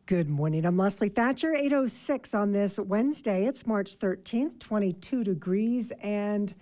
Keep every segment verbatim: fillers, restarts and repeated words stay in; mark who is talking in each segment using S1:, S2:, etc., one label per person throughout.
S1: Good morning. I'm Leslie Thatcher. eight oh six on this Wednesday. It's March thirteenth, twenty-two degrees, and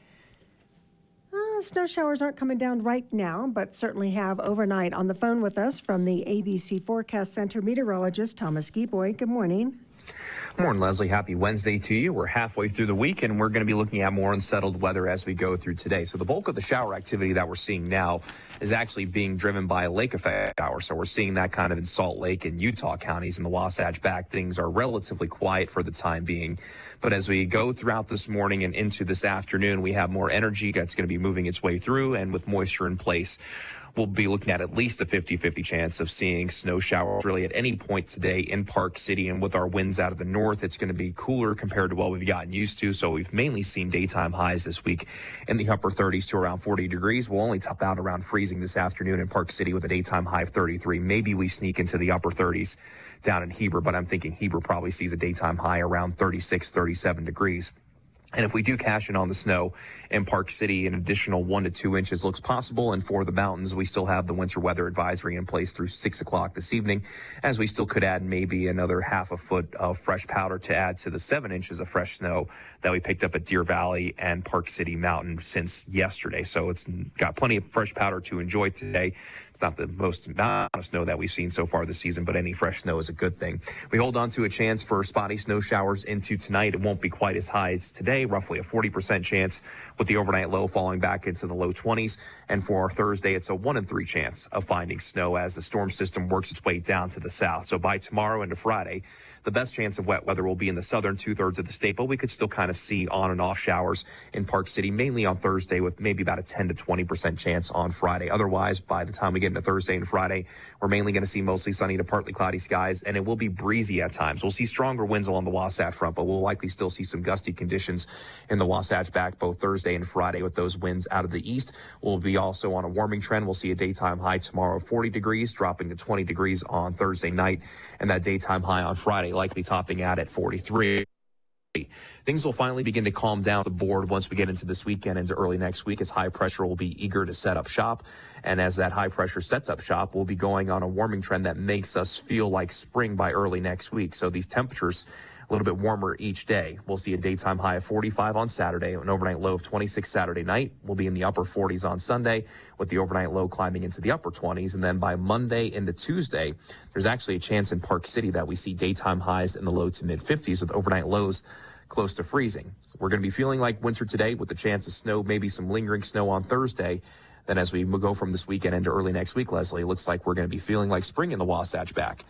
S1: uh, snow showers aren't coming down right now, but certainly have overnight. On the phone with us from the A B C Forecast Center, meteorologist Thomas Gieboy. Good morning.
S2: Morning, Leslie. Happy Wednesday to you. We're halfway through the week, and we're going to be looking at more unsettled weather as we go through today. So the bulk of the shower activity that we're seeing now is actually being driven by a lake effect shower. So we're seeing that kind of in Salt Lake and Utah counties. In the Wasatch back, things are relatively quiet for the time being. But as we go throughout this morning and into this afternoon, we have more energy that's going to be moving its way through, and with moisture in place, we'll be looking at at least a fifty-fifty chance of seeing snow showers really at any point today in Park City. And with our winds out of the north, it's going to be cooler compared to what we've gotten used to. So we've mainly seen daytime highs this week in the upper thirties to around forty degrees. We'll only top out around freezing this afternoon in Park City with a daytime high of thirty-three. Maybe we sneak into the upper thirties down in Heber, but I'm thinking Heber probably sees a daytime high around thirty-six, thirty-seven degrees. And if we do cash in on the snow in Park City, an additional one to two inches looks possible. And for the mountains, we still have the winter weather advisory in place through six o'clock this evening, as we still could add maybe another half a foot of fresh powder to add to the seven inches of fresh snow that we picked up at Deer Valley and Park City Mountain since yesterday. So it's got plenty of fresh powder to enjoy today. It's not the most amount of snow that we've seen so far this season, but any fresh snow is a good thing. We hold on to a chance for spotty snow showers into tonight. It won't be quite as high as today, roughly a forty percent chance, with the overnight low falling back into the low twenties. And for Thursday, it's a one in three chance of finding snow as the storm system works its way down to the south. So by tomorrow into Friday, the best chance of wet weather will be in the southern two-thirds of the state, but we could still kind of see on and off showers in Park City, mainly on Thursday, with maybe about a ten to twenty percent chance on Friday. Otherwise, by the time we get into Thursday and Friday, we're mainly going to see mostly sunny to partly cloudy skies, and it will be breezy at times. We'll see stronger winds along the Wasatch Front, but we'll likely still see some gusty conditions in the Wasatch back both Thursday and Friday with those winds out of the east. We'll be also on a warming trend. We'll see a daytime high tomorrow of forty degrees, dropping to twenty degrees on Thursday night, and that daytime high on Friday likely topping out at forty-three. Things will finally begin to calm down the board once we get into this weekend, into early next week, as high pressure will be eager to set up shop. And as that high pressure sets up shop, we'll be going on a warming trend that makes us feel like spring by early next week. So these temperatures a little bit warmer each day. We'll see a daytime high of forty-five on Saturday, an overnight low of twenty-six Saturday night. We'll be in the upper forties on Sunday, with the overnight low climbing into the upper twenties. And then by Monday into Tuesday, there's actually a chance in Park City that we see daytime highs in the low to mid fifties with overnight lows close to freezing. So we're going to be feeling like winter today with the chance of snow, maybe some lingering snow on Thursday. Then as we go from this weekend into early next week, Leslie, it looks like we're going to be feeling like spring in the Wasatch back.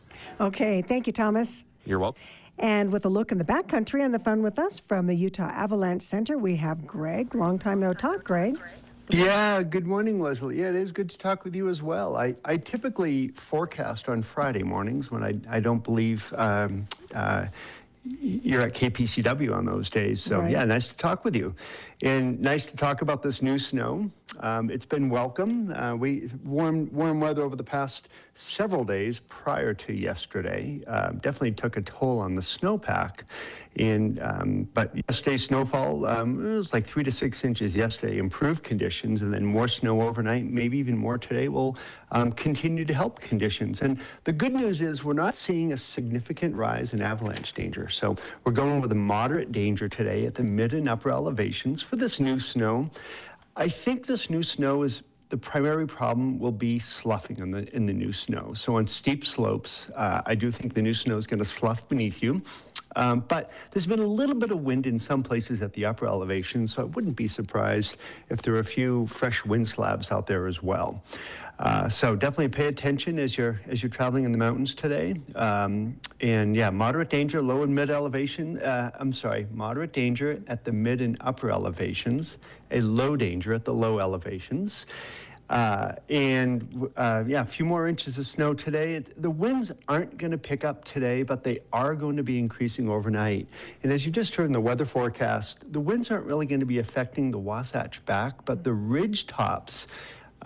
S1: Okay. Thank you, Thomas.
S2: You're welcome.
S1: And with a look in the backcountry, on the phone with us from the Utah Avalanche Center, we have Greg. Long time no talk, Greg.
S3: Yeah, good morning, Leslie. Yeah, it is good to talk with you as well. I, I typically forecast on Friday mornings when I, I don't believe um, uh, you're at K P C W on those days. So, right. Yeah, nice to talk with you. And nice to talk about this new snow. Um, it's been welcome. Uh, we warm warm weather over the past several days prior to yesterday. Uh, definitely took a toll on the snowpack. And um, but yesterday's snowfall, um, it was like three to six inches yesterday. Improved conditions, and then more snow overnight, maybe even more today, will um, continue to help conditions. And the good news is we're not seeing a significant rise in avalanche danger. So we're going with a moderate danger today at the mid and upper elevations for this new snow. I think this new snow is the primary problem will be sloughing in the in the new snow. So on steep slopes, uh, I do think the new snow is going to slough beneath you. Um, but there's been a little bit of wind in some places at the upper elevations, so I wouldn't be surprised if there are a few fresh wind slabs out there as well. Uh, so definitely pay attention as you're as you're traveling in the mountains today. Um, and yeah, moderate danger, low and mid elevation. Uh, I'm sorry, moderate danger at the mid and upper elevations, a low danger at the low elevations. Uh, and uh, yeah, a few more inches of snow today. The winds aren't going to pick up today, but they are going to be increasing overnight. And as you just heard in the weather forecast, the winds aren't really going to be affecting the Wasatch back, but the ridge tops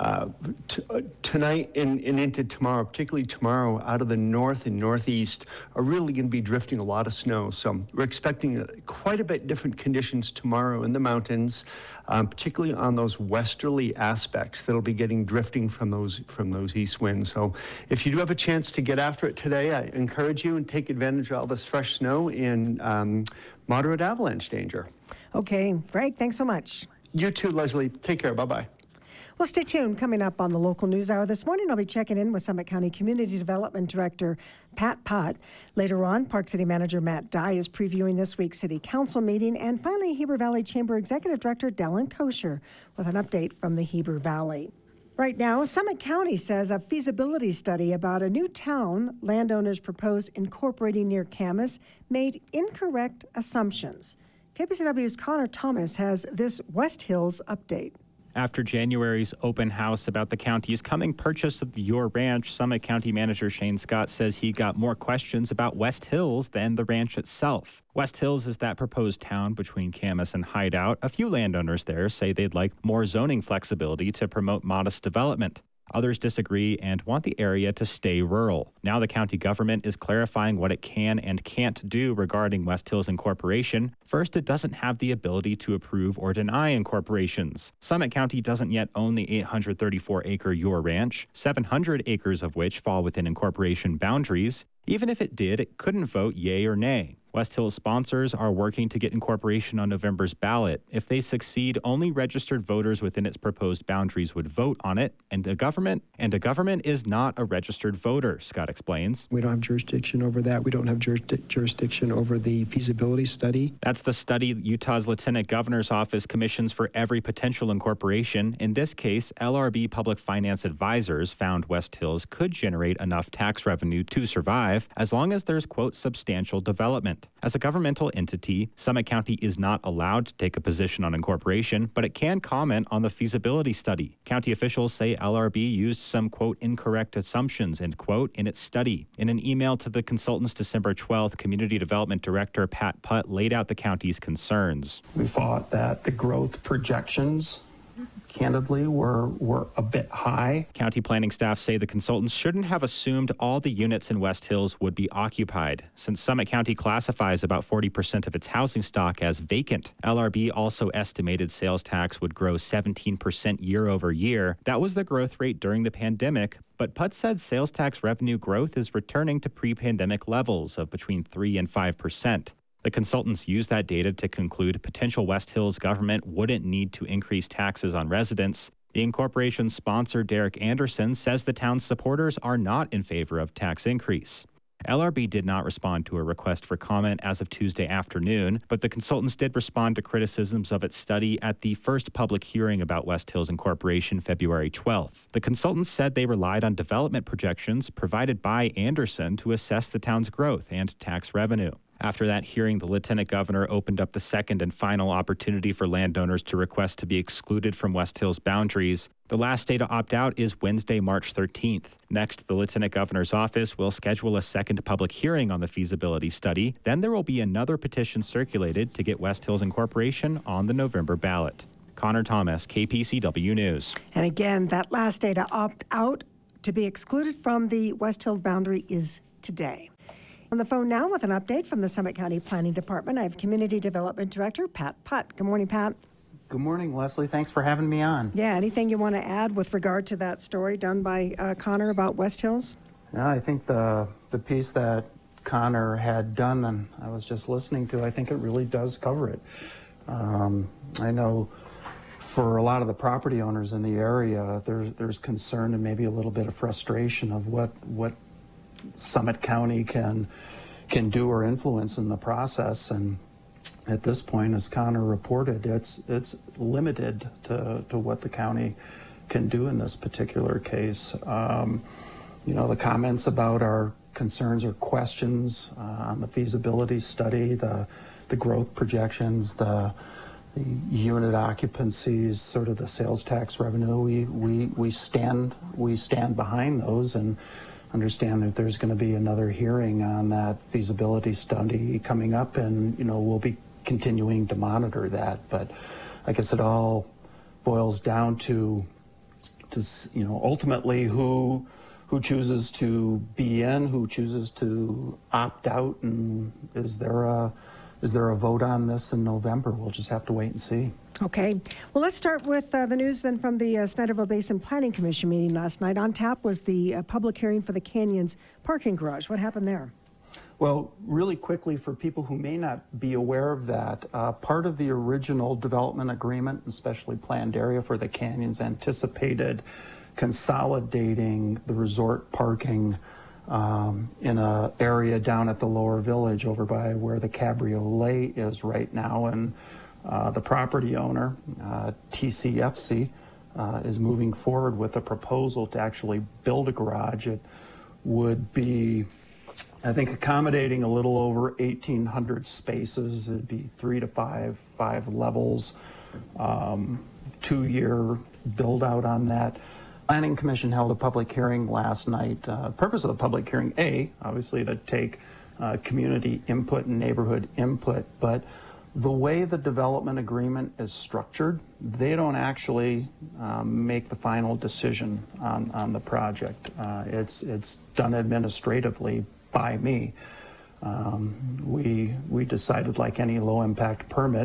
S3: uh, t- uh, tonight and, and into tomorrow, particularly tomorrow, out of the north and northeast, are really going to be drifting a lot of snow. So we're expecting quite a bit different conditions tomorrow in the mountains, um, particularly on those westerly aspects that'll be getting drifting from those from those east winds. So if you do have a chance to get after it today, I encourage you and take advantage of all this fresh snow and um, moderate avalanche danger.
S1: Okay, Greg, thanks so much.
S3: You too, Leslie. Take care. Bye-bye.
S1: Well, stay tuned. Coming up on the local news hour this morning, I'll be checking in with Summit County Community Development Director Pat Putt. Later on, Park City Manager Matt Dye is previewing this week's City Council meeting. And finally, Heber Valley Chamber Executive Director Dallin Kosher with an update from the Heber Valley. Right now, Summit County says a feasibility study about a new town landowners propose incorporating near Camas made incorrect assumptions. K P C W's Connor Thomas has this West Hills update.
S4: After January's open house about the county's coming purchase of your ranch, Summit County Manager Shane Scott says he got more questions about West Hills than the ranch itself. West Hills is that proposed town between Camas and Hideout. A few landowners there say they'd like more zoning flexibility to promote modest development. Others disagree and want the area to stay rural. Now the county government is clarifying what it can and can't do regarding West Hills incorporation. First, it doesn't have the ability to approve or deny incorporations. Summit County doesn't yet own the eight hundred thirty-four acre Your Ranch, seven hundred acres of which fall within incorporation boundaries. Even if it did, it couldn't vote yay or nay. West Hills sponsors are working to get incorporation on November's ballot. If they succeed, only registered voters within its proposed boundaries would vote on it, and a government and a government is not a registered voter, Scott explains.
S5: We don't have jurisdiction over that. We don't have juris- jurisdiction over the feasibility study.
S4: That's the study Utah's Lieutenant Governor's Office commissions for every potential incorporation. In this case, L R B Public Finance Advisors found West Hills could generate enough tax revenue to survive as long as there's, quote, substantial development. As a governmental entity, Summit County is not allowed to take a position on incorporation, but it can comment on the feasibility study. County officials say L R B used some, quote, incorrect assumptions, end quote, in its study. In an email to the consultants December twelfth, Community Development Director Pat Putt laid out the county's concerns.
S6: We thought that the growth projections candidly were were a bit high.
S4: County planning staff say the consultants shouldn't have assumed all the units in West Hills would be occupied. Since Summit County classifies about forty percent of its housing stock as vacant, L R B also estimated sales tax would grow seventeen percent year over year. That was the growth rate during the pandemic, but Putt said sales tax revenue growth is returning to pre-pandemic levels of between three and five percent. The consultants used that data to conclude potential West Hills government wouldn't need to increase taxes on residents. The incorporation's sponsor, Derek Anderson, says the town's supporters are not in favor of tax increase. L R B did not respond to a request for comment as of Tuesday afternoon, but the consultants did respond to criticisms of its study at the first public hearing about West Hills incorporation February twelfth. The consultants said they relied on development projections provided by Anderson to assess the town's growth and tax revenue. After that hearing, the Lieutenant Governor opened up the second and final opportunity for landowners to request to be excluded from West Hills boundaries. The last day to opt out is Wednesday, March thirteenth. Next, the Lieutenant Governor's office will schedule a second public hearing on the feasibility study. Then there will be another petition circulated to get West Hills incorporation on the November ballot. Connor Thomas, K P C W News.
S1: And again, that last day to opt out to be excluded from the West Hills boundary is today. On the phone now with an update from the Summit County Planning Department, I have Community Development Director Pat Putt. Good morning, Pat.
S7: Good morning, Leslie. Thanks for having me on.
S1: Yeah, anything you want to add with regard to that story done by uh, Connor about West Hills?
S7: Yeah, I think the the piece that Connor had done and I was just listening to, I think it really does cover it. Um, I know for a lot of the property owners in the area, there's there's concern and maybe a little bit of frustration of what what Summit County can can do or influence in the process, and at this point, as Connor reported, it's it's limited to, to what the county can do in this particular case. Um, you know, the comments about our concerns or questions uh, on the feasibility study, the the growth projections, the the unit occupancies, sort of the sales tax revenue, we we we stand we stand behind those and understand that there's going to be another hearing on that feasibility study coming up, and you know we'll be continuing to monitor that. But I guess it all boils down to to, s- you know, ultimately who who chooses to be in, who chooses to opt out, and is there a is there a vote on this in November? We'll just have to wait and see.
S1: Okay. Well, let's start with uh, the news then from the uh, Snyderville Basin Planning Commission meeting last night. On tap was the uh, public hearing for the Canyons parking garage. What happened there?
S7: Well, really quickly, for people who may not be aware of that, uh, part of the original development agreement, especially planned area for the Canyons, anticipated consolidating the resort parking um, in an area down at the Lower Village over by where the Cabriolet is right now. And uh, the property owner, uh, T C F C, uh, is moving forward with a proposal to actually build a garage. It would be, I think, accommodating a little over eighteen hundred spaces. It'd be three to five, five levels, um, two-year build-out on that. Planning Commission held a public hearing last night. Uh, purpose of the public hearing, A, obviously to take uh, community input and neighborhood input, but the way the development agreement is structured, they don't actually um, make the final decision on, on the project. Uh, it's, it's done administratively by me. Um, we, we decided, like any low impact permit,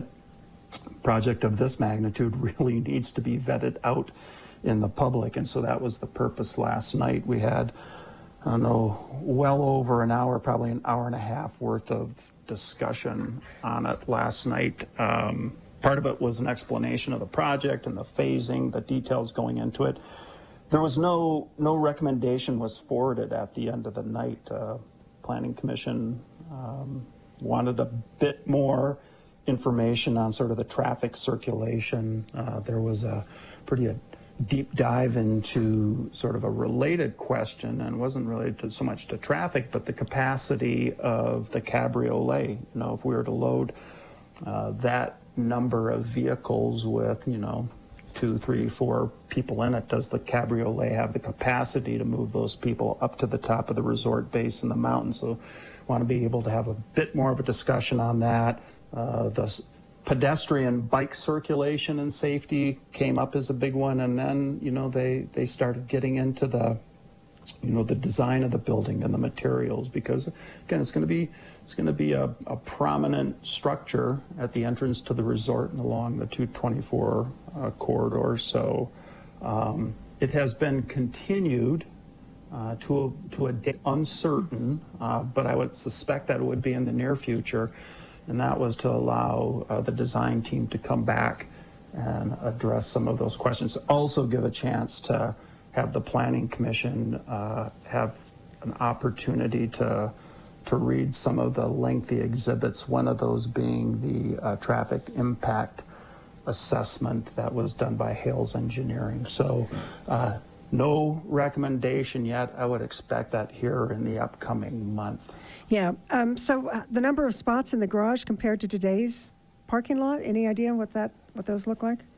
S7: project of this magnitude really needs to be vetted out in the public, and so that was the purpose last night. We had, I don't know, well over an hour, probably an hour and a half worth of discussion on it last night. Um, part of it was an explanation of the project and the phasing, the details going into it. There was no, no recommendation was forwarded at the end of the night. Uh, Planning Commission um, wanted a bit more information on sort of the traffic circulation. Uh, there was a pretty a deep dive into sort of a related question, and wasn't related to so much to traffic, but the capacity of the Cabriolet. You know, if we were to load uh, that number of vehicles with, you know, two, three, four people in it, does the Cabriolet have the capacity to move those people up to the top of the resort base in the mountains? So want to be able to have a bit more of a discussion on that. Uh, the pedestrian bike circulation and safety came up as a big one, and then, you know, they, they started getting into the, you know, the design of the building and the materials, because again, it's going to be it's going to be a, a prominent structure at the entrance to the resort and along the two twenty-four uh, corridor. So um, it has been continued uh, to a, to a date uncertain, uh, but I would suspect that it would be in the near future, and that was to allow uh, the design team to come back and address some of those questions. Also give a chance to have the Planning Commission uh, have an opportunity to to read some of the lengthy exhibits, one of those being the uh, traffic impact assessment that was done by Hales Engineering. So uh, no recommendation yet. I would expect that here in the upcoming month.
S1: Yeah, um, so uh, the number of spots in the garage compared to today's parking lot, any idea what that what those look like?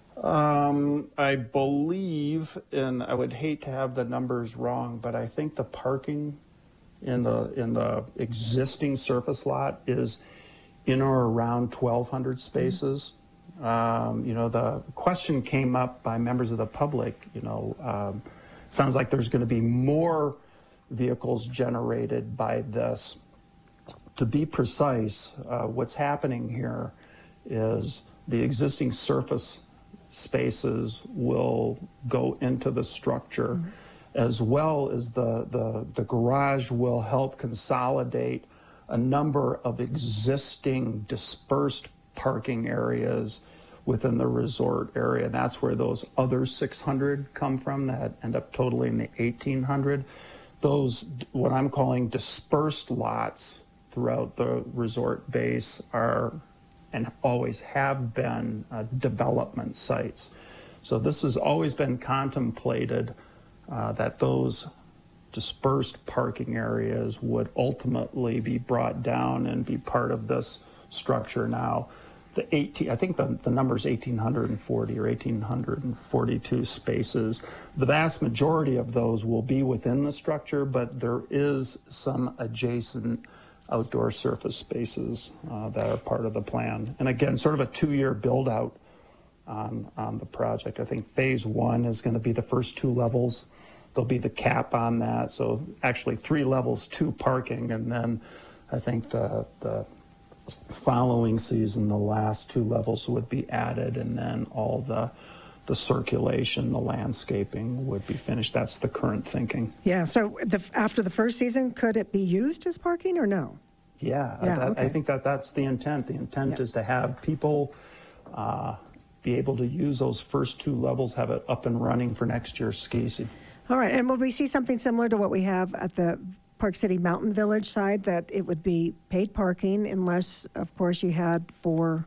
S7: Um, I believe, and I would hate to have the numbers wrong, but I think the parking in the in the existing surface lot is in or around twelve hundred spaces. Mm-hmm. Um, you know, the question came up by members of the public. You know, um, sounds like there's going to be more vehicles generated by this. To be precise, uh, what's happening here is the existing surface spaces will go into the structure, mm-hmm. as well as the, the, the garage will help consolidate a number of existing dispersed parking areas within the resort area. And that's where those other six hundred come from that end up totaling the eighteen hundred. Those, what I'm calling dispersed lots throughout the resort base, are and always have been uh, development sites. So this has always been contemplated uh, that those dispersed parking areas would ultimately be brought down and be part of this structure. Now, the eighteen, I think the, the number is eighteen forty or eighteen forty-two spaces. The vast majority of those will be within the structure, but there is some adjacent outdoor surface spaces uh, that are part of the plan. And again, sort of a two-year build-out on, on the project. I think phase one is going to be the first two levels. There'll be the cap on that. So actually three levels, two parking. And then I think the, the following season, the last two levels would be added, and then all the the circulation, the landscaping would be finished. That's the current thinking.
S1: Yeah, so the, after the first season, could it be used as parking or no?
S7: Yeah,
S1: Yeah,
S7: I,
S1: okay.
S7: I think that that's the intent. The intent
S1: Yeah.
S7: is to have people uh, be able to use those first two levels, have it up and running for next year's ski season.
S1: All right, and will we see something similar to what we have at the Park City Mountain Village side, that it would be paid parking unless, of course, you had four,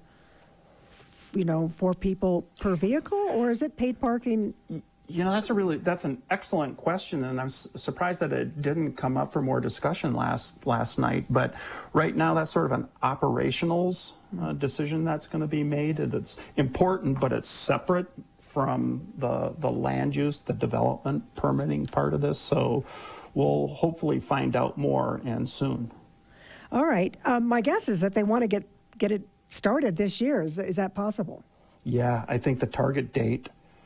S1: you know, four people per vehicle, or is it paid parking?
S7: You know, that's a really, that's an excellent question, and I'm s- surprised that it didn't come up for more discussion last last night. But right now, that's sort of an operationals uh, decision that's going to be made, and it's important, but it's separate from the the land use, the development permitting part of this. So we'll hopefully find out more, and soon.
S1: All right, um, my guess is that they want to get get it started this year. Is is that possible?
S7: Yeah, I think the target date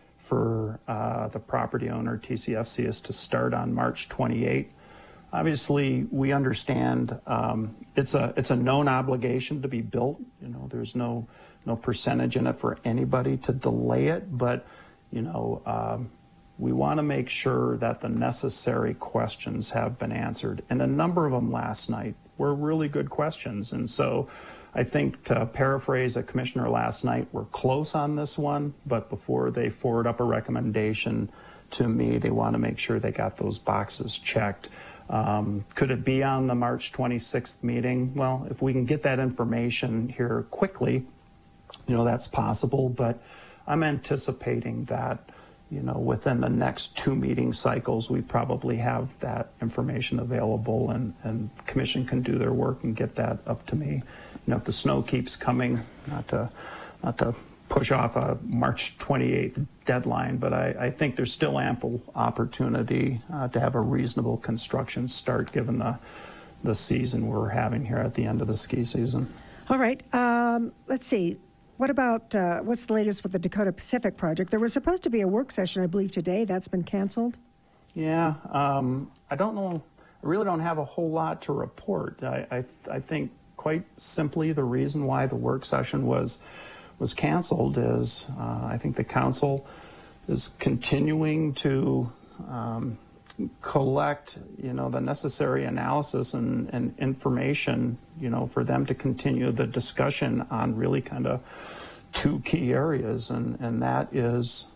S7: for uh, the property owner, T C F C, is to start on March twenty-eighth. Obviously, we understand um, it's a it's a known obligation to be built. You know, there's no no percentage in it for anybody to delay it, but you know, um, we want to make sure that the necessary questions have been answered, and a number of them last night were really good questions. And so I think, to paraphrase a commissioner last night, we're close on this one, but before they forward up a recommendation to me, they want to make sure they got those boxes checked. Um, could it be on the March twenty-sixth meeting? Well, if we can get that information here quickly, you know, that's possible, but I'm anticipating that, you know, within the next two meeting cycles, we probably have that information available, and, and the commission can do their work and get that up to me. You know, if the snow keeps coming, not to, not to push off a March twenty-eighth deadline, but I, I think there's still ample opportunity uh, to have a reasonable construction start given the, the season we're having here at the end of the ski season.
S1: All right, um, let's see. What about, uh, what's the latest with the Dakota Pacific project? There was supposed to be a work session, I believe, today. That's been canceled.
S7: Yeah, um, I don't know. I really don't have a whole lot to report. I, I, I think quite simply the reason why the work session was was canceled is uh, I think the council is continuing to um, collect, you know, the necessary analysis and, and information, you know, for them to continue the discussion on really kind of two key areas, and, and that is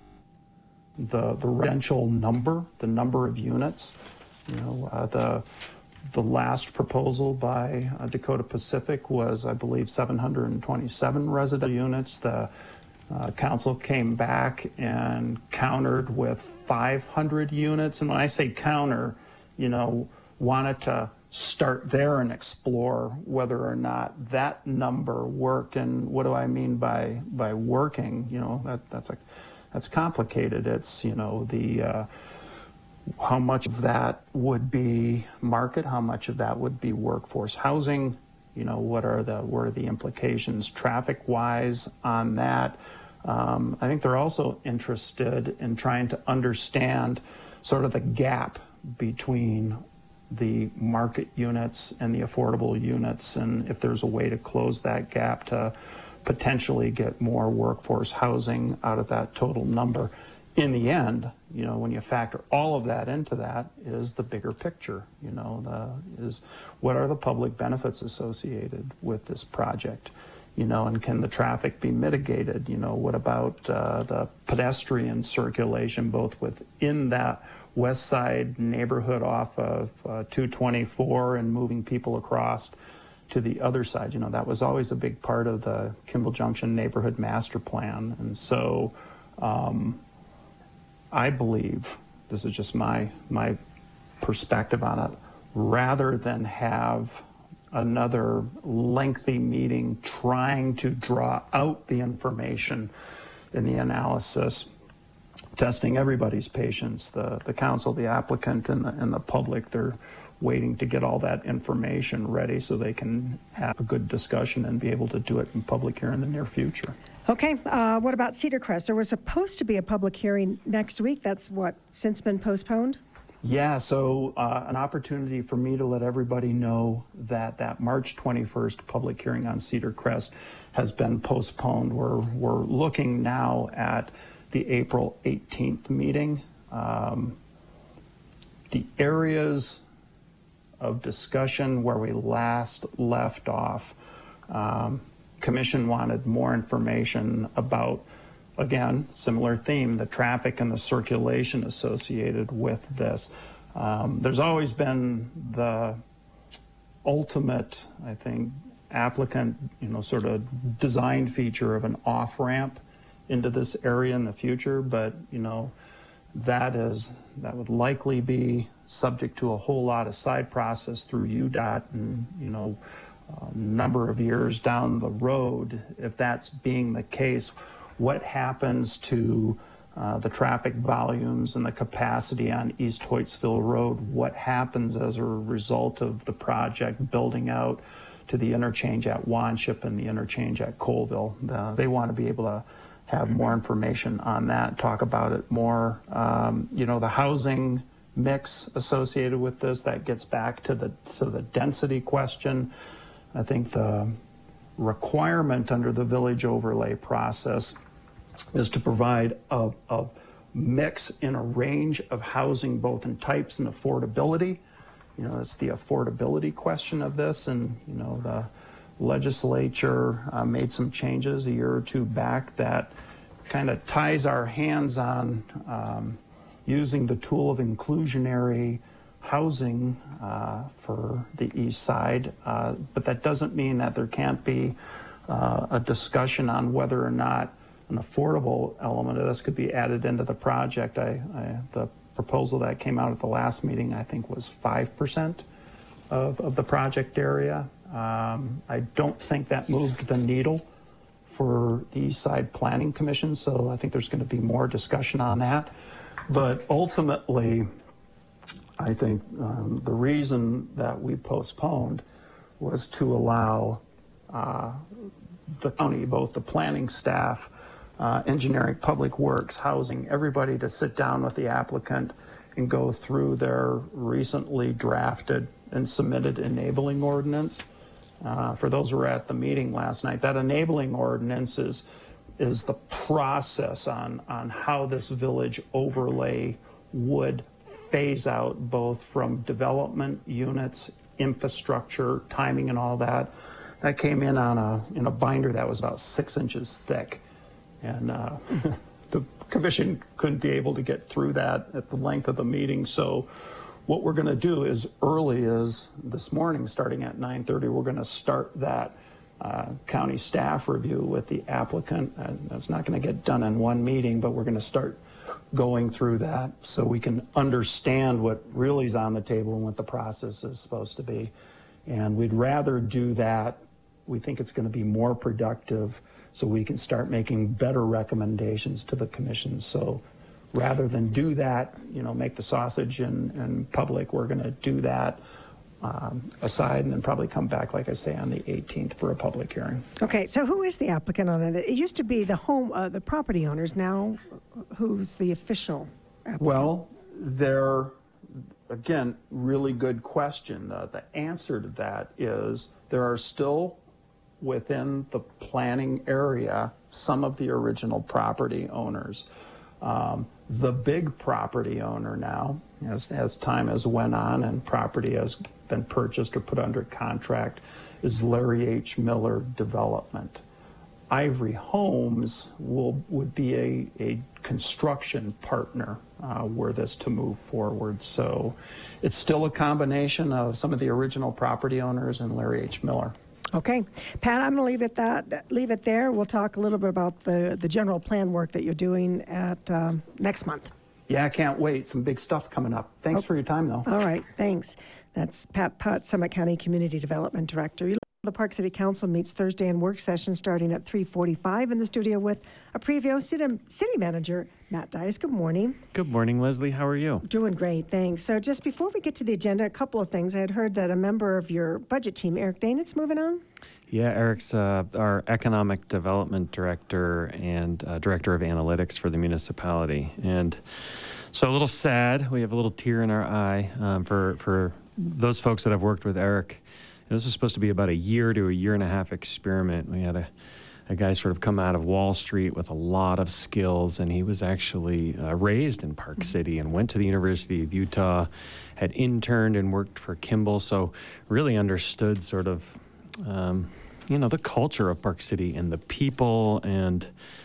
S7: the the residential number, the number of units. You know, uh, the the last proposal by uh, Dakota Pacific was, I believe, seven hundred twenty-seven residential units. The uh, council came back and countered with five hundred units. And when I say counter, you know, wanted to start there and explore whether or not that number worked. And what do I mean by by working? You know, that that's a that's complicated. It's, you know, the uh, how much of that would be market, how much of that would be workforce housing, you know, what are the what are the implications traffic wise on that. Um, I think they're also interested in trying to understand sort of the gap between the market units and the affordable units, and if there's a way to close that gap to potentially get more workforce housing out of that total number. In the end, you know, when you factor all of that into that, is the bigger picture. You know, the, is what are the public benefits associated with this project? You know, and can the traffic be mitigated? You know, what about uh, the pedestrian circulation, both within that west side neighborhood off of uh, two twenty-four and moving people across to the other side? You know, that was always a big part of the Kimball Junction neighborhood master plan. And so um, I believe, this is just my my perspective on it, rather than have another lengthy meeting trying to draw out the information in the analysis, testing everybody's patience, the, the council, the applicant, and the, and the public, they're waiting to get all that information ready so they can have a good discussion and be able to do it in public here in the near future.
S1: Okay, uh, what about Cedar Crest? There was supposed to be a public hearing next week. That's what, since been postponed?
S7: Yeah, so uh, an opportunity for me to let everybody know that that March twenty-first public hearing on Cedar Crest has been postponed. We're, we're looking now at the April eighteenth meeting. Um, the areas of discussion where we last left off, um, Commission wanted more information about, again, similar theme, the traffic and the circulation associated with this. Um, there's always been the ultimate, I think, applicant, you know, sort of design feature of an off-ramp into this area in the future, but, you know, that is, that would likely be subject to a whole lot of side process through U DOT and, you know, a number of years down the road. If that's being the case, what happens to uh, the traffic volumes and the capacity on East Hoytsville Road? What happens as a result of the project building out to the interchange at Wanship and the interchange at Colville? Uh, they want to be able to have more information on that, talk about it more. Um, you know, the housing mix associated with this, that gets back to the, to the density question. I think the requirement under the village overlay process is to provide a, a mix in a range of housing, both in types and affordability. You know, it's the affordability question of this, and, you know, the legislature uh, made some changes a year or two back that kind of ties our hands on um, using the tool of inclusionary housing uh, for the east side, uh, but that doesn't mean that there can't be uh, a discussion on whether or not an affordable element of this could be added into the project. I, I, the proposal that came out at the last meeting, I think, was five percent of, of the project area. Um, I don't think that moved the needle for the East Side Planning Commission, so I think there's going to be more discussion on that. But ultimately, I think um, the reason that we postponed was to allow uh, the county, both the planning staff, uh, engineering, public works, housing, everybody to sit down with the applicant and go through their recently drafted and submitted enabling ordinance. Uh, for those who were at the meeting last night, that enabling ordinance is, is the process on, on how this village overlay would phase out, both from development units, infrastructure, timing, and all that. That came in on a in a binder that was about six inches thick, and uh, the commission couldn't be able to get through that at the length of the meeting. So what we're going to do is, early as this morning, starting at nine thirty, we're going to start that uh, county staff review with the applicant. And that's not going to get done in one meeting, but we're going to start going through that so we can understand what really is on the table and what the process is supposed to be. And we'd rather do that. We think it's going to be more productive so we can start making better recommendations to the commission. So rather than do that, you know, make the sausage in, in public, we're going to do that um, aside and then probably come back, like I say, on the eighteenth for a public hearing.
S1: Okay, so who is the applicant on it? It used to be the home, uh, the property owners. Now, who's the official applicant?
S7: Well, they're, again, really good question. Uh, the answer to that is there are still within the planning area some of the original property owners. Um, the big property owner now, as, as time has went on and property has been purchased or put under contract, is Larry H. Miller Development. Ivory Homes will would be a, a construction partner uh, were this to move forward. So it's still a combination of some of the original property owners and Larry H. Miller.
S1: Okay, Pat, I'm going to leave it that leave it there. We'll talk a little bit about the the general plan work that you're doing at um, next month.
S7: Yeah, I can't wait. Some big stuff coming up. Thanks oh. for your time, though.
S1: All right, thanks. That's Pat Putt, Summit County Community Development Director. The Park City Council meets Thursday in work session starting at three forty-five in the studio with a preview city, city manager, Matt Dice. Good morning.
S8: Good morning, Leslie. How are you?
S1: Doing great, thanks. So just before we get to the agenda, a couple of things. I had heard that a member of your budget team, Eric Danitz, moving on?
S8: Yeah, Eric's uh, our economic development director and uh, director of analytics for the municipality. And so a little sad, we have a little tear in our eye um, for, for those folks that have worked with Eric. This was supposed to be about a year to a year and a half experiment. We had a, a guy sort of come out of Wall Street with a lot of skills, and he was actually uh, raised in Park City and went to the University of Utah, had interned and worked for Kimball, so really understood sort of, um, you know, the culture of Park City and the people and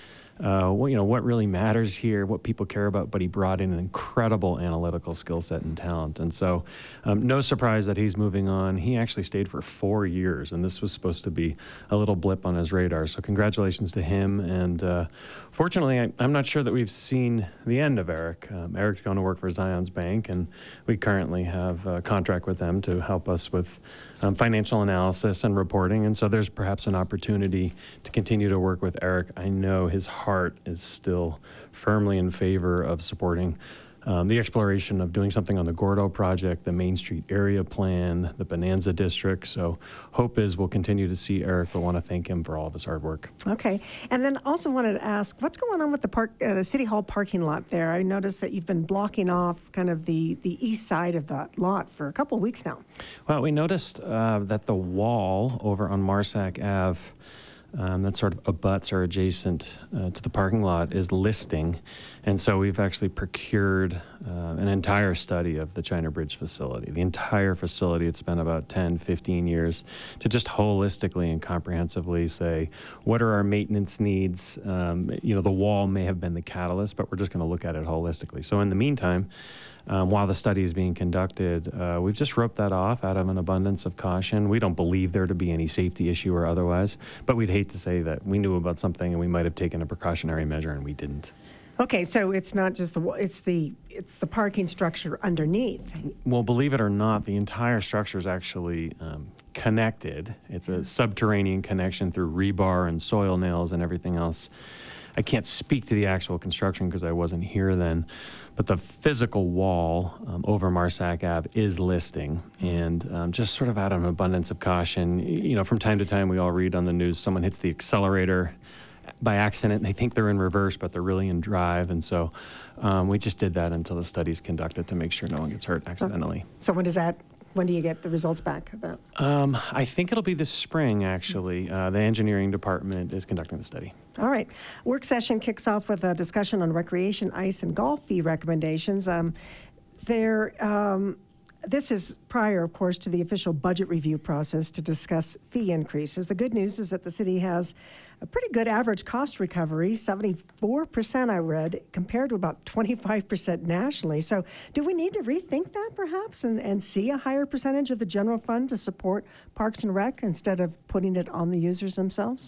S8: Uh, well, you know, what really matters here, what people care about, but he brought in an incredible analytical skill set and talent. And so um, no surprise that he's moving on. He actually stayed for four years, and this was supposed to be a little blip on his radar. So congratulations to him. And uh, fortunately, I, I'm not sure that we've seen the end of Eric. Um, Eric's going to work for Zions Bank, and we currently have a contract with them to help us with um, financial analysis and reporting. And so there's perhaps an opportunity to continue to work with Eric. I know his heart is still firmly in favor of supporting um, the exploration of doing something on the Gordo project, the Main Street area plan, the Bonanza district. So hope is we'll continue to see Eric, but want to thank him for all of his hard work.
S1: Okay. And then also wanted to ask, what's going on with the park, uh, the City Hall parking lot there? I noticed that you've been blocking off kind of the, the east side of that lot for a couple of weeks now.
S8: Well, we noticed uh, that the wall over on Marsac Avenue Um, that sort of abuts or adjacent uh, to the parking lot is listing. And so we've actually procured uh, an entire study of the China Bridge facility, the entire facility. It's been about ten, fifteen years to just holistically and comprehensively say, what are our maintenance needs? Um, you know, the wall may have been the catalyst, but we're just going to look at it holistically. So in the meantime, Um, while the study is being conducted, uh, we've just roped that off out of an abundance of caution. We don't believe there to be any safety issue or otherwise, but we'd hate to say that we knew about something and we might have taken a precautionary measure and we didn't.
S1: Okay, so it's not just the wa- it's the it's the parking structure underneath.
S8: Well, believe it or not, the entire structure is actually um, connected. It's a subterranean connection through rebar and soil nails and everything else. I can't speak to the actual construction because I wasn't here then, but the physical wall um, over Marsac Avenue is listing, and um, just sort of out of an abundance of caution, you know, from time to time we all read on the news someone hits the accelerator by accident and they think they're in reverse, but they're really in drive, and so um, we just did that until the study's conducted to make sure no one gets hurt accidentally.
S1: So when does that? When do you get the results back of that?
S8: Um, I think it'll be this spring, actually. Uh, the engineering department is conducting the study.
S1: All right. Work session kicks off with a discussion on recreation, ice, and golf fee recommendations. Um, there, um, this is prior, of course, to the official budget review process to discuss fee increases. The good news is that the city has a pretty good average cost recovery, seventy-four percent I read, compared to about twenty-five percent nationally. So do we need to rethink that perhaps and, and see a higher percentage of the general fund to support Parks and Rec instead of putting it on the users themselves?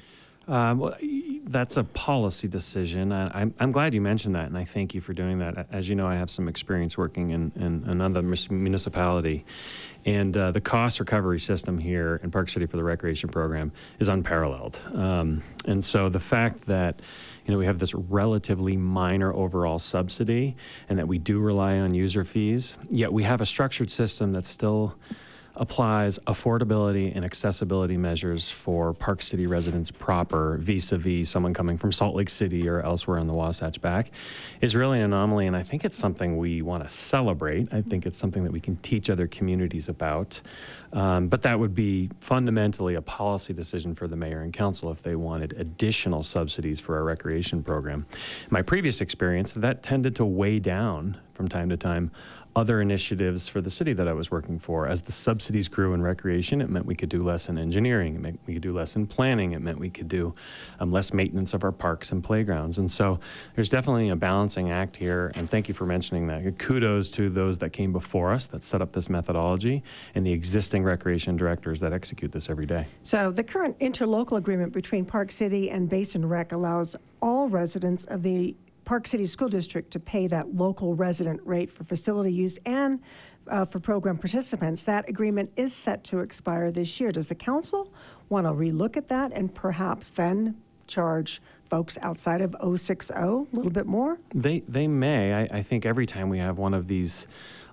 S8: Uh, well, that's a policy decision. I, I'm, I'm glad you mentioned that, and I thank you for doing that. As you know, I have some experience working in, in another municipality, and uh, the cost recovery system here in Park City for the recreation program is unparalleled. Um, and so the fact that you know we have this relatively minor overall subsidy and that we do rely on user fees, yet we have a structured system that still applies affordability and accessibility measures for Park City residents proper vis-a-vis someone coming from Salt Lake City or elsewhere in the Wasatch Back is really an anomaly, and I think it's something we want to celebrate. I think it's something that we can teach other communities about, um, but that would be fundamentally a policy decision for the mayor and council if they wanted additional subsidies for our recreation program. In my previous experience, that tended to weigh down from time to time other initiatives for the city that I was working for. As the subsidies grew in recreation, it meant we could do less in engineering. It meant we could do less in planning. It meant we could do um, less maintenance of our parks and playgrounds. And so there's definitely a balancing act here, and thank you for mentioning that. Kudos to those that came before us that set up this methodology and the existing recreation directors that execute this every day.
S1: So the current interlocal agreement between Park City and Basin Rec allows all residents of the Park City School District to pay that local resident rate for facility use and uh, for program participants. That agreement is set to expire this year. Does the council want to relook at that and perhaps then charge folks outside of oh six oh a little bit more?
S8: They they may. I, I think every time we have one of these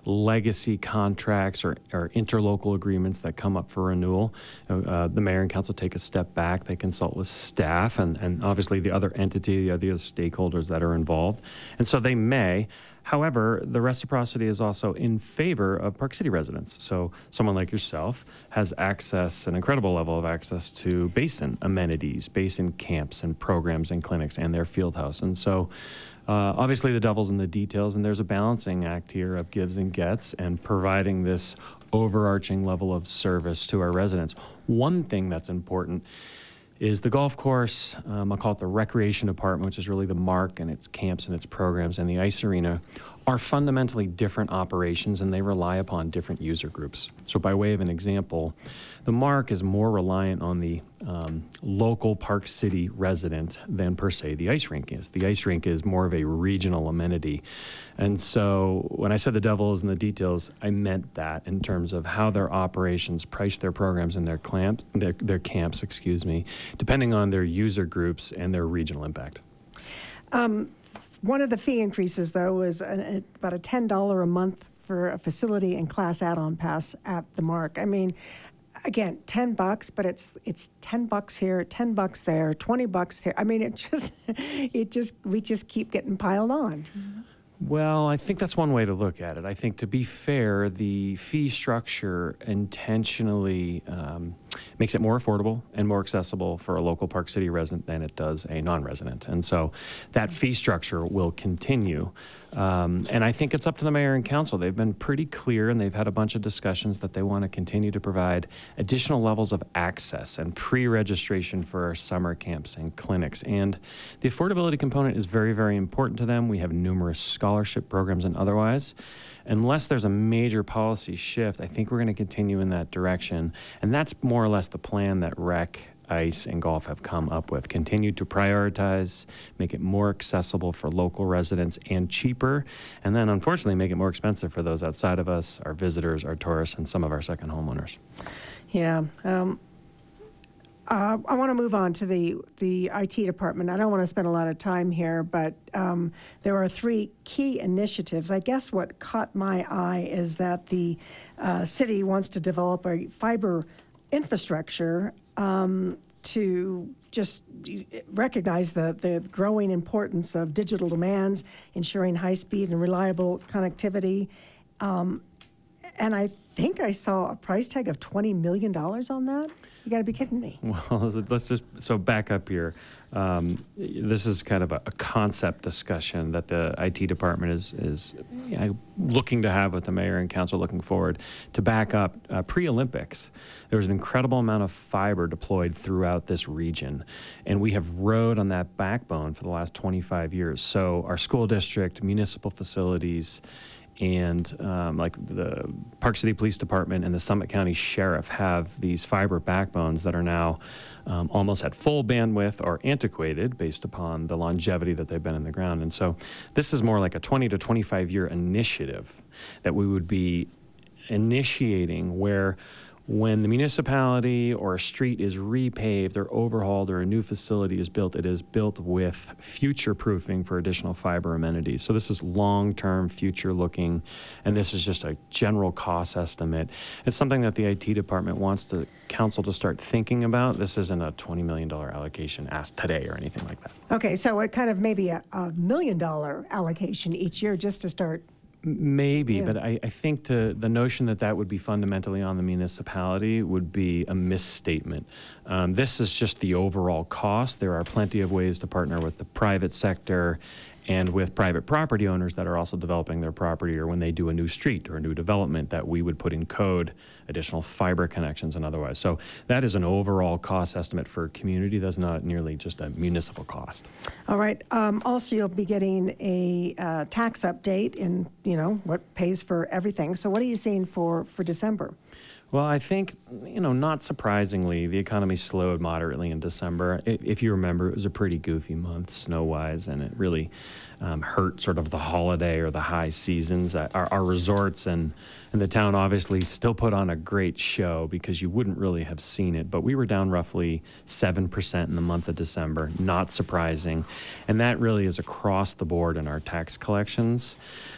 S8: legacy contracts or, or interlocal agreements that come up for renewal, uh, the mayor and council take a step back. They consult with staff and, and obviously the other entity, the other stakeholders that are involved. And so they may. However, the reciprocity is also in favor of Park City residents. So someone like yourself has access, an incredible level of access to basin amenities, basin camps and programs and clinics and their field house. And so uh, obviously the devil's in the details, and there's a balancing act here of gives and gets and providing this overarching level of service to our residents. One thing that's important is the golf course, um, I'll call it the recreation department, which is really the MARC and its camps and its programs, and the ice arena are fundamentally different operations, and they rely upon different user groups. So by way of an example, the MARC is more reliant on the um, local Park City resident than per se the ice rink is. The ice rink is more of a regional amenity. And so when I said the devil is in the details, I meant that in terms of how their operations price their programs and their, clamps, their, their camps, excuse me, depending on their user groups and their regional impact.
S1: Um, one of the fee increases, though, is an, a, about a ten dollars a month for a facility and class add-on pass at the MARC. I mean, again, ten bucks, but it's it's ten bucks here, ten bucks there, twenty bucks there. I mean, it just, it just, we just keep getting piled on. Mm-hmm.
S8: Well, I think that's one way to look at it. I think, to be fair, the fee structure intentionally um, makes it more affordable and more accessible for a local Park City resident than it does a non-resident. And so that fee structure will continue. Um, and I think it's up to the mayor and council. They've been pretty clear, and they've had a bunch of discussions that they want to continue to provide additional levels of access and pre-registration for our summer camps and clinics. And the affordability component is very, very important to them. We have numerous scholarship programs and otherwise. Unless there's a major policy shift, I think we're going to continue in that direction. And that's more or less the plan that rec, ice, and golf have come up with. Continue to prioritize, make it more accessible for local residents and cheaper, and then unfortunately make it more expensive for those outside of us, our visitors, our tourists, and some of our second homeowners.
S1: Yeah. Um, uh, I want to move on to the, the I T department. I don't want to spend a lot of time here, but um, there are three key initiatives. I guess what caught my eye is that the uh, city wants to develop a fiber infrastructure Um, to just recognize the, the growing importance of digital demands, ensuring high-speed and reliable connectivity. Um, and I think I saw a price tag of twenty million dollars on that. You got to be kidding me.
S8: Well, let's just, so back up here. Um, this is kind of a, a concept discussion that the I T department is, is you know, looking to have with the mayor and council looking forward. To back up, uh, pre-Olympics, there was an incredible amount of fiber deployed throughout this region, and we have rode on that backbone for the last twenty-five years. So our school district, municipal facilities, and um, like the Park City Police Department and the Summit County Sheriff have these fiber backbones that are now um, almost at full bandwidth or antiquated based upon the longevity that they've been in the ground. And so this is more like a twenty to twenty-five year initiative that we would be initiating, where when the municipality or a street is repaved or overhauled or a new facility is built, it is built with future proofing for additional fiber amenities. So this is long-term, future-looking, and this is just a general cost estimate. It's something that the I T department wants the council to start thinking about. This isn't a twenty million dollars allocation asked today or anything like that.
S1: Okay, so it kind of maybe a, a million dollar allocation each year just to start.
S8: Maybe,
S1: Yeah.
S8: but I, I think to, the notion that that would be fundamentally on the municipality would be a misstatement. Um, this is just the overall cost. There are plenty of ways to partner with the private sector and with private property owners that are also developing their property, or when they do a new street or a new development, that we would put in code additional fiber connections and otherwise. So that is an overall cost estimate for a community. That's not nearly just a municipal cost.
S1: All right. Um, also, you'll be getting a uh, tax update in, you know, what pays for everything. So what are you seeing for, for December?
S8: Well, I think, you know, not surprisingly, the economy slowed moderately in December. I- If you remember, it was a pretty goofy month snow-wise, and it really um, hurt sort of the holiday or the high seasons. Uh, Our, our resorts and, and the town obviously still put on a great show, because you wouldn't really have seen it. But we were down roughly seven percent in the month of December, not surprising. And that really is across the board in our tax collections.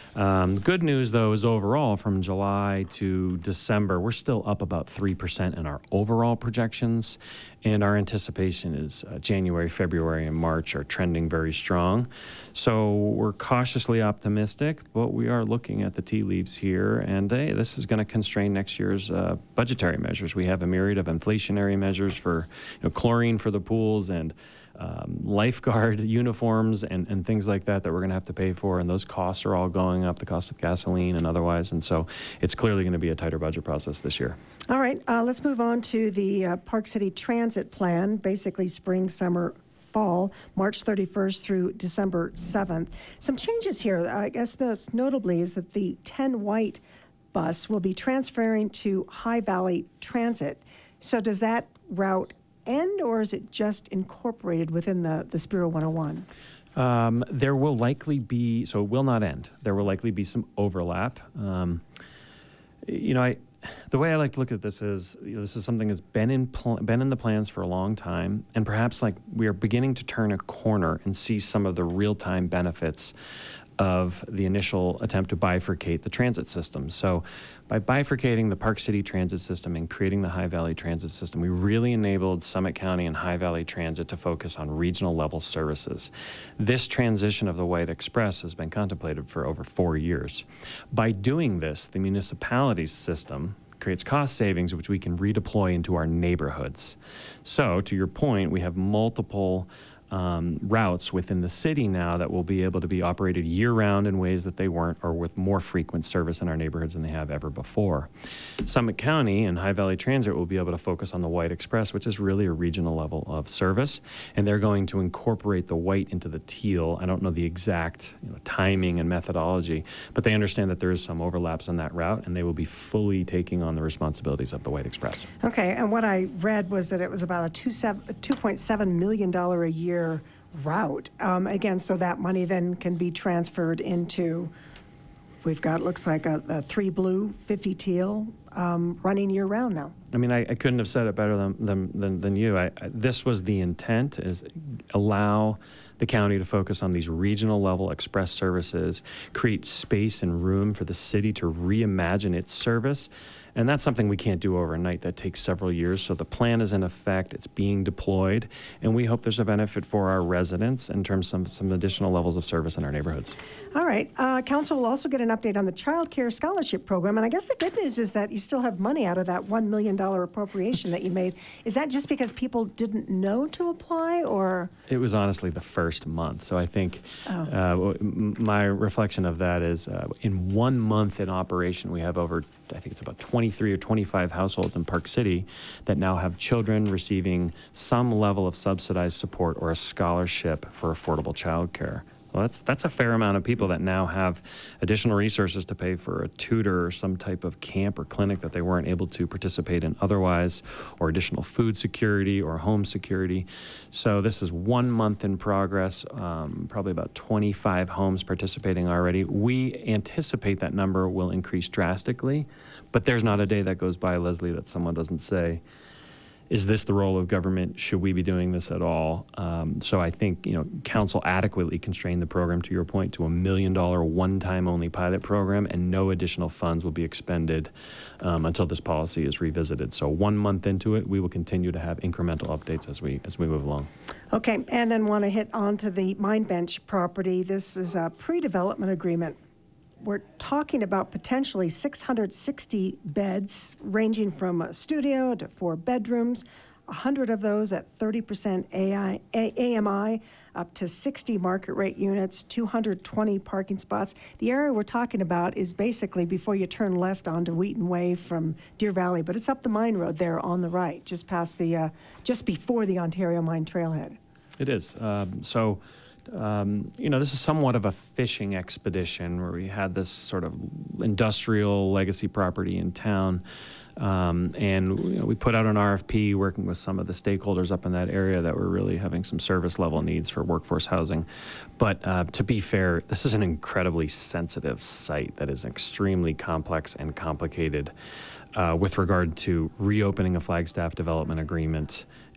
S8: Um, the good news, though, is overall from July to December, we're still up about three percent in our overall projections. And our anticipation is uh, January, February, and March are trending very strong. So we're cautiously optimistic, but we are looking at the tea leaves here. And hey, this is going to constrain next year's uh, budgetary measures. We have a myriad of inflationary measures for you know, chlorine for the pools and um, lifeguard uniforms and, and things like that that we're going to have to pay for. And those costs are all going up, the cost of gasoline and otherwise. And so it's clearly going to be a tighter budget process this year.
S1: All right, uh, let's move on to the uh, Park City Transit Plan, basically spring, summer, fall, March thirty-first through December seventh. Some changes here, I guess most notably, is that the ten White bus will be transferring to High Valley Transit. So does that route end, or is it just incorporated within the, the Spiro one oh one?
S8: Um, there will likely be, so it will not end. There will likely be some overlap. Um, you know, I... The way I like to look at this is, you know, this is something that's been in pl- been in the plans for a long time, and perhaps like we are beginning to turn a corner and see some of the real-time benefits of the initial attempt to bifurcate the transit system. So by bifurcating the Park City transit system and creating the High Valley transit system, we really enabled Summit County and High Valley Transit to focus on regional level services. This transition of the White Express has been contemplated for over four years. By doing this, the municipality's system creates cost savings which we can redeploy into our neighborhoods. So to your point, we have multiple Um, routes within the city now that will be able to be operated year-round in ways that they weren't, or with more frequent service in our neighborhoods than they have ever before. Summit County and High Valley Transit will be able to focus on the White Express, which is really a regional level of service, and they're going to incorporate the White into the Teal. I don't know the exact you know, timing and methodology, but they understand that there is some overlaps on that route, and they will be fully taking on the responsibilities of the White Express.
S1: Okay, and what I read was that it was about a two point seven million dollars a year route. Um, again, so that money then can be transferred into, we've got, looks like a, a three blue, fifty teal, um, running year round now.
S8: I mean, I, I couldn't have said it better than, than, than, than you. I, I, this was the intent, is allow the county to focus on these regional level express services, create space and room for the city to reimagine its service. And that's something we can't do overnight. That takes several years. So the plan is in effect. It's being deployed. And we hope there's a benefit for our residents in terms of some, some additional levels of service in our neighborhoods.
S1: All right. Uh, Council will also get an update on the Child Care Scholarship Program. And I guess the good news is that you still have money out of that one million dollars appropriation that you made. Is that just because people didn't know to apply, or?
S8: It was honestly the first month. So I think
S1: Oh.
S8: uh, m- my reflection of that is uh, in one month in operation, we have over, I think it's about twenty-three or twenty-five households in Park City that now have children receiving some level of subsidized support or a scholarship for affordable childcare. Well, that's that's a fair amount of people that now have additional resources to pay for a tutor or some type of camp or clinic that they weren't able to participate in otherwise, or additional food security or home security. So this is one month in progress, um, probably about twenty-five homes participating already. We anticipate that number will increase drastically, but there's not a day that goes by, Leslie, that someone doesn't say, is this the role of government? Should we be doing this at all? Um, so I think, you know, council adequately constrained the program, to your point, to a million dollar one-time only pilot program, and no additional funds will be expended um, until this policy is revisited. So one month into it, we will continue to have incremental updates as we as we move along.
S1: Okay, and then want to hit on to the Mine Bench property. This is a pre-development agreement. We're talking about potentially six hundred sixty beds, ranging from a studio to four bedrooms, one hundred of those at thirty percent A I, A- AMI, up to sixty market rate units, two hundred twenty parking spots. The area we're talking about is basically before you turn left onto Wheaton Way from Deer Valley, but it's up the mine road there on the right, just past the, uh, just before the Ontario Mine Trailhead.
S8: It is. Um, so, um, you know, this is somewhat of a fishing expedition where we had this sort of industrial legacy property in town. Um, and you know, we put out an R F P working with some of the stakeholders up in that area that were really having some service level needs for workforce housing. But uh, to be fair, this is an incredibly sensitive site that is extremely complex and complicated uh, with regard to reopening a Flagstaff development agreement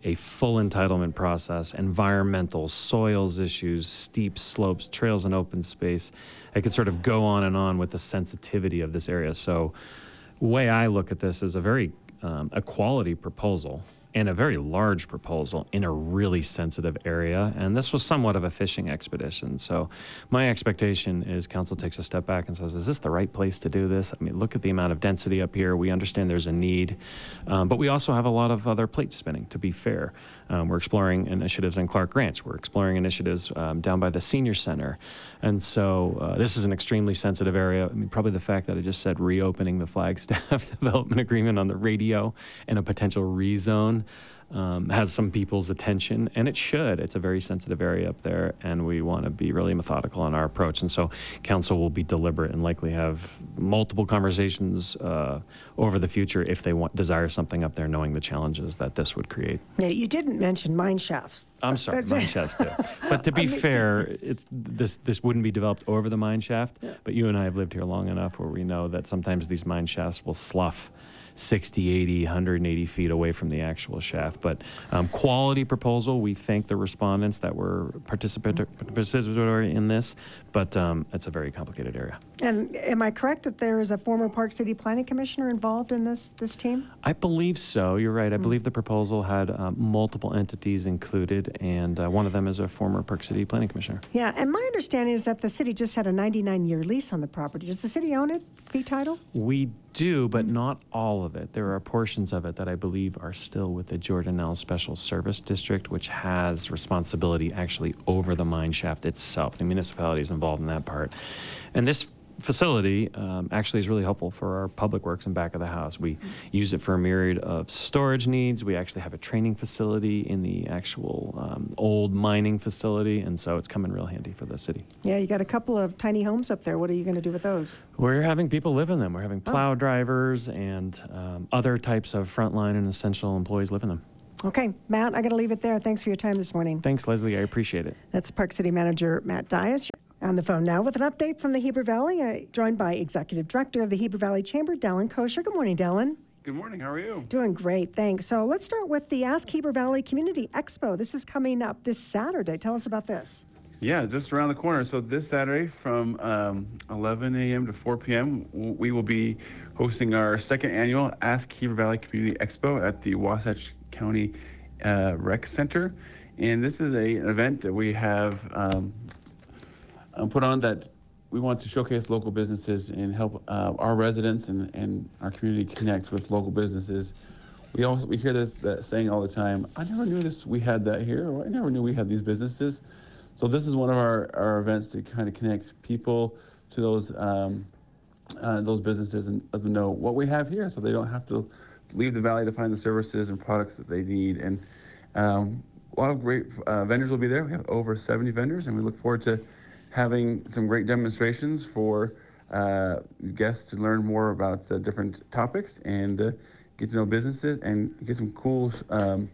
S8: a full entitlement process, environmental, soils issues, steep slopes, trails and open space. I could sort of go on and on with the sensitivity of this area. So the way I look at this is a very um, a quality proposal and a very large proposal in a really sensitive area. And this was somewhat of a fishing expedition. So my expectation is council takes a step back and says, is this the right place to do this? I mean, look at the amount of density up here. We understand there's a need, um, but we also have a lot of other plates spinning, to be fair. Um, we're exploring initiatives in Clark Ranch. We're exploring initiatives um, down by the senior center. And so uh, this is an extremely sensitive area. I mean, probably the fact that I just said reopening the Flagstaff development agreement on the radio and a potential rezone um, has some people's attention, and it should. It's a very sensitive area up there, and we want to be really methodical in our approach. And so council will be deliberate and likely have multiple conversations uh, over the future if they want desire something up there, knowing the challenges that this would create.
S1: Yeah, you didn't mention mine shafts.
S8: I'm sorry,
S1: That's
S8: mine
S1: it.
S8: shafts too. But to be
S1: I mean-
S8: fair, it's this this wouldn't be developed over the mine shaft.
S1: Yeah.
S8: But you and I have lived here long enough where we know that sometimes these mine shafts will slough sixty, eighty, one hundred eighty feet away from the actual shaft. But um, quality proposal, we thank the respondents that were participatory participatory in this, but um, it's a very complicated area.
S1: And am I correct that there is a former Park City Planning Commissioner involved in this, this team?
S8: I believe so. You're right. I believe the proposal had um, multiple entities included, and uh, one of them is a former Park City Planning Commissioner.
S1: Yeah, and my understanding is that the city just had a ninety-nine year lease on the property. Does the city own it, fee title?
S8: We do, but not all of it. There are portions of it that I believe are still with the Jordanelle Special Service District, which has responsibility actually over the mine shaft itself. The municipality is involved in that part. And this facility um, actually is really helpful for our public works and back of the house. We use it for a myriad of storage needs. We actually have a training facility in the actual um, old mining facility, and so it's come in real handy for the city.
S1: Yeah, you got a couple of tiny homes up there. What are you going to do with those?
S8: We're having people live in them. We're having plow drivers and um, other types of frontline and essential employees live in them.
S1: Okay, Matt, I got to leave it there. Thanks for your time this morning.
S8: Thanks, Leslie. I appreciate it.
S1: That's Park City Manager Matt Dias. On the phone now with an update from the Heber Valley, uh, joined by Executive Director of the Heber Valley Chamber, Dallin Kosher. Good morning, Dallin.
S9: Good morning. How are you?
S1: Doing great, thanks. So let's start with the Ask Heber Valley Community Expo. This is coming up this Saturday. Tell us about this.
S9: Yeah, just around the corner. So this Saturday from um, eleven a m to four p m, we will be hosting our second annual Ask Heber Valley Community Expo at the Wasatch County uh, Rec Center. And this is a, an event that we have um, um, put on that we want to showcase local businesses and help uh, our residents and, and our community connect with local businesses. We also we hear this that saying all the time, I never knew this we had that here, or I never knew we had these businesses. So this is one of our, our events to kind of connect people to those um, uh, those businesses and let them know what we have here, so they don't have to leave the valley to find the services and products that they need. And um, a lot of great uh, vendors will be there. We have over seventy vendors, and we look forward to having some great demonstrations for uh, guests to learn more about uh, different topics and uh, get to know businesses and get some cool um,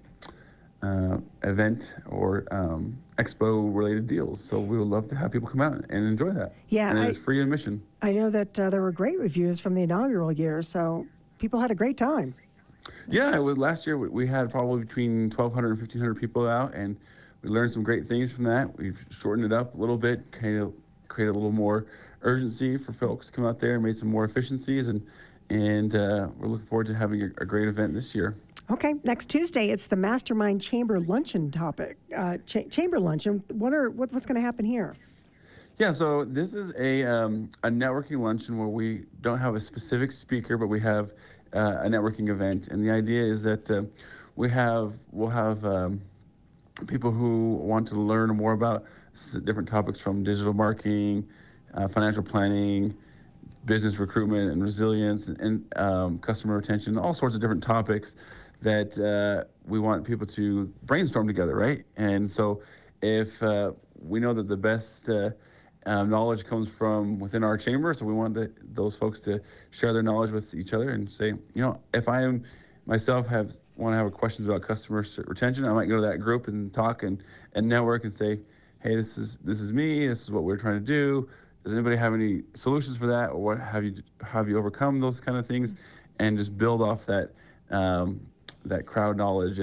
S9: uh, event or um, expo related deals. So we would love to have people come out and enjoy that.
S1: Yeah,
S9: and
S1: I-
S9: it's free admission.
S1: I know that uh, there were great reviews from the inaugural year, so people had a great time.
S9: Yeah, it was last year. We we had probably between twelve hundred and fifteen hundred people out, and we learned some great things from that. We've shortened it up a little bit, kind of created a little more urgency for folks to come out there and made some more efficiencies, and and uh, we're looking forward to having a, a great event this year.
S1: Okay, next Tuesday, it's the Mastermind Chamber Luncheon topic, uh, cha- Chamber Luncheon. What are what, what's going to happen here?
S9: Yeah, so this is a um, a networking luncheon where we don't have a specific speaker, but we have uh, a networking event, and the idea is that uh, we have we'll have um, people who want to learn more about different topics from digital marketing, uh, financial planning, business recruitment and resilience, and, and um, customer retention, all sorts of different topics that uh, we want people to brainstorm together, right? And so if uh, we know that the best uh, um, knowledge comes from within our chamber, so we want the, those folks to share their knowledge with each other and say, you know, if I am myself have want to have questions about customer retention, I might go to that group and talk and, and network and say, hey, this is this is me, this is what we're trying to do. Does anybody have any solutions for that, or what have you have you overcome those kind of things, and just build off that um, that crowd knowledge and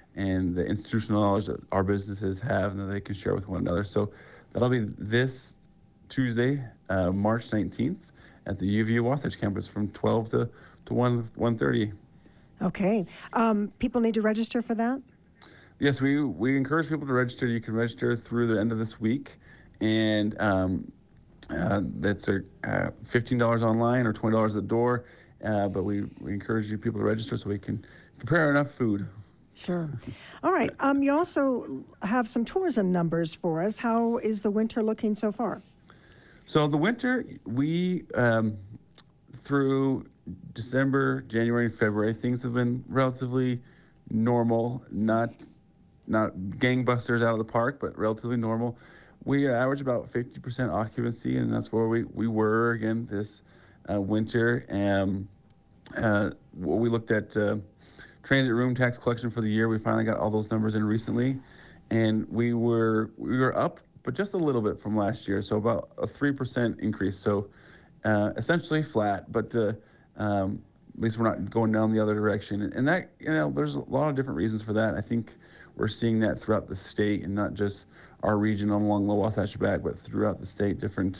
S9: and the institutional knowledge that our businesses have and that they can share with one another. So that'll be this Tuesday, uh, March nineteenth, at the U V U Wasatch campus from twelve to, to one, one thirty.
S1: Okay. Um, people need to register for that?
S9: Yes, we, we encourage people to register. You can register through the end of this week, and um, uh, that's uh, fifteen dollars online or twenty dollars at the door, uh, but we, we encourage you people to register so we can prepare enough food.
S1: Sure. All right. Um, you also have some tourism numbers for us. How is the winter looking so far?
S9: So the winter, we, um, through December, January, and February, things have been relatively normal, not not gangbusters out of the park, but relatively normal. We average about fifty percent occupancy, and that's where we, we were again this uh, winter. And uh, we looked at uh, transit room tax collection for the year. We finally got all those numbers in recently, and we were we were up, but just a little bit from last year, so about a three percent increase. So uh, essentially flat, but uh, um, at least we're not going down the other direction. And that, you know, there's a lot of different reasons for that. I think we're seeing that throughout the state, and not just our region along the Wasatch Back, but throughout the state, different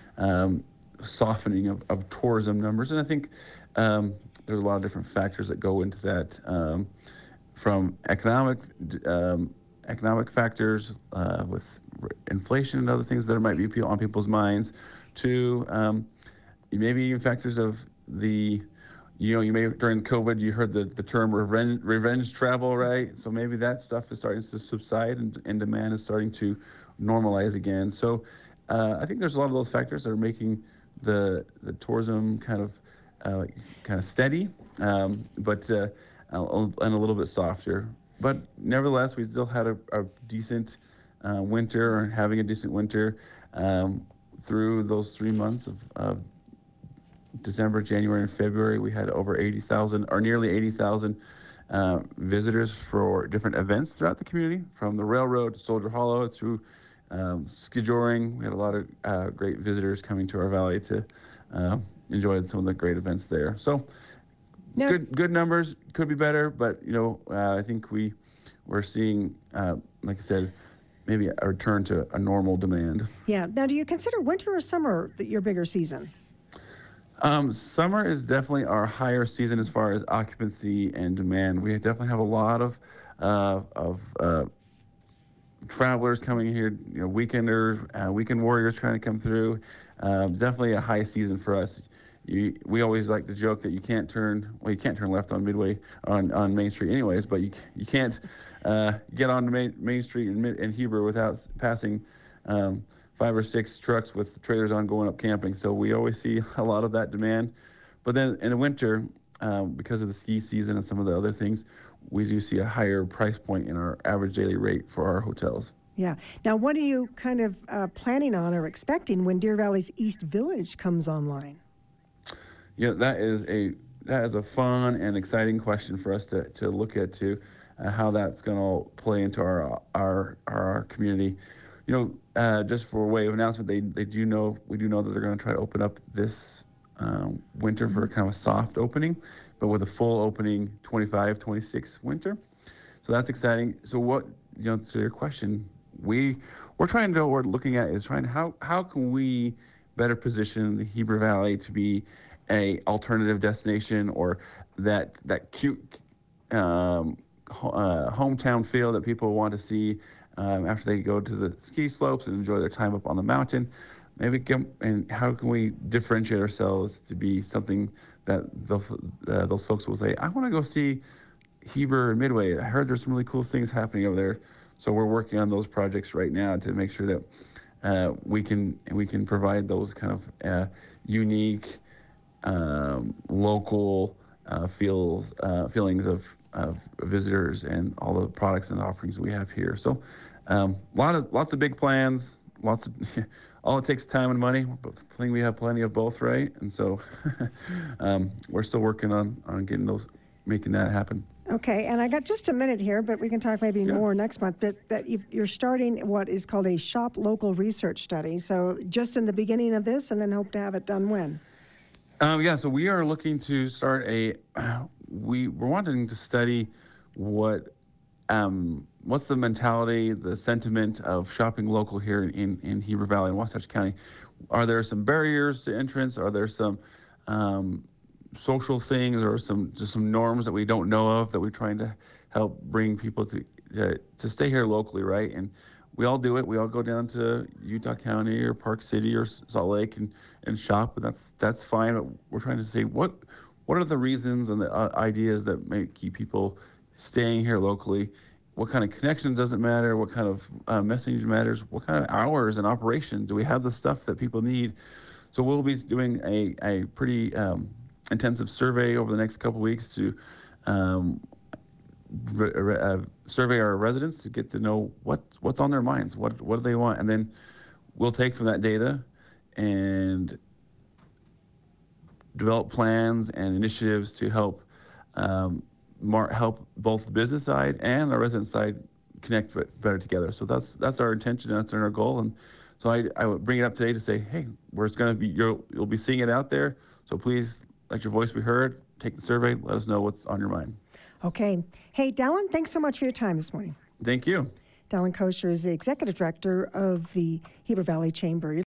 S9: um, softening of, of tourism numbers. And I think um, there's a lot of different factors that go into that, um, from economic um, economic factors uh, with inflation and other things that might be on people's minds, to um, maybe even factors of the, you know, you may, during COVID, you heard the, the term revenge, revenge travel, right? So maybe that stuff is starting to subside, and, and demand is starting to normalize again. So uh, I think there's a lot of those factors that are making the the tourism kind of uh, kind of steady, um, but uh, and a little bit softer. But nevertheless, we still had a, a decent uh, winter, or having a decent winter um, through those three months of, of December, January, and February. We had over eighty thousand, or nearly eighty thousand uh, visitors for different events throughout the community, from the railroad to Soldier Hollow through um, skijoring. We had a lot of uh, great visitors coming to our valley to uh, enjoy some of the great events there. So
S1: now,
S9: good good numbers, could be better, but you know, uh, I think we we're seeing, uh, like I said, maybe a return to a normal demand.
S1: Yeah. Now, do you consider winter or summer the, your bigger season?
S9: Um, summer is definitely our higher season as far as occupancy and demand. We definitely have a lot of uh, of uh, travelers coming here, you know, weekenders, uh, weekend warriors trying to come through. Uh, definitely a high season for us. You, we always like to joke that you can't turn, well, you can't turn left on Midway, on, on Main Street anyways, but you you can't uh, get on Main, Main Street in, in Heber without passing um, five or six trucks with trailers on going up camping. So we always see a lot of that demand. But then in the winter, um, because of the ski season and some of the other things, we do see a higher price point in our average daily rate for our hotels.
S1: Yeah. Now, what are you kind of uh, planning on or expecting when Deer Valley's East Village comes online?
S9: Yeah, that is a that is a fun and exciting question for us to, to look at too, uh, how that's going to play into our our our community. You know, uh, just for a way of announcement, they they do know we do know that they're going to try to open up this um, winter for kind of a soft opening, but with a full opening twenty-five twenty-six winter. So that's exciting. So what, you know, to your question, we we're trying to what we're looking at is trying to how how can we better position the Heber Valley to be a alternative destination, or that that cute um, uh, hometown feel that people want to see um, after they go to the ski slopes and enjoy their time up on the mountain. Maybe can, and how can we differentiate ourselves to be something that those, uh, those folks will say, I want to go see Heber and Midway. I heard there's some really cool things happening over there. So we're working on those projects right now to make sure that uh, we can we can provide those kind of uh, unique, um, local uh, feels uh, feelings of, of visitors and all the products and offerings we have here. So um, lot of lots of big plans, lots of all it takes time and money. But I think we have plenty of both, right? And so um, we're still working on on getting those, making that happen.
S1: Okay, and I got just a minute here, but we can talk maybe yeah. more next month. But that you're starting what is called a Shop Local research study. So just in the beginning of this, and then hope to have it done when?
S9: Um, yeah, so we are looking to start a. Uh, we we're wanting to study what um, what's the mentality, the sentiment of shopping local here in, in Heber Valley and Wasatch County? Are there some barriers to entrance? Are there some um, social things or some just some norms that we don't know of that we're trying to help bring people to uh, to stay here locally, right? And we all do it. We all go down to Utah County or Park City or Salt Lake and, and shop, and that's that's fine. But we're trying to say what what are the reasons and the uh, ideas that make keep people staying here locally? What kind of connections doesn't matter? What kind of uh, messaging matters? What kind of hours and operation do we have the stuff that people need? So we'll be doing a a pretty um, intensive survey over the next couple of weeks to um, re- re- uh, survey our residents to get to know what what's on their minds, what what do they want, and then we'll take from that data and develop plans and initiatives to help um, mar- help both the business side and the resident side connect better together. So that's that's our intention, that's our goal, and so I, I would bring it up today to say, hey, we're going to be you'll, you'll be seeing it out there. So please let your voice be heard. Take the survey. Let us know what's on your mind.
S1: Okay. Hey, Dallin, thanks so much for your time this morning.
S9: Thank you.
S1: Dallin Kosher is the executive director of the Heber Valley Chamber.